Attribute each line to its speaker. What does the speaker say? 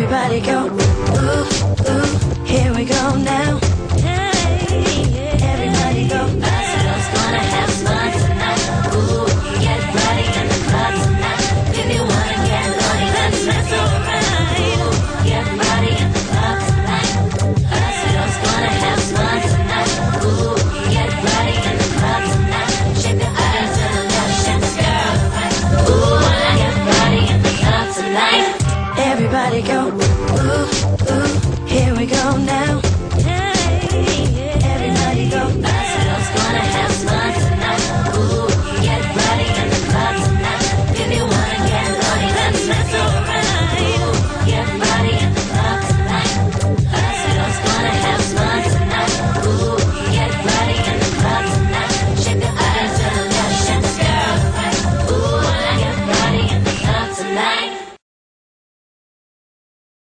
Speaker 1: Everybody go, ooh, ooh, here we go now. Everybody go,
Speaker 2: Bicycles gonna have fun tonight. Ooh, get ready in the club tonight. If you wanna get naughty, that's alright. Ooh, get ready in the club tonight. Bicycles gonna have fun tonight. Ooh, get ready in the club tonight. Shake the body to the left, shake the girl right. Ooh, get ready in the club tonight.
Speaker 1: everybody go, ooh, ooh, here we go now.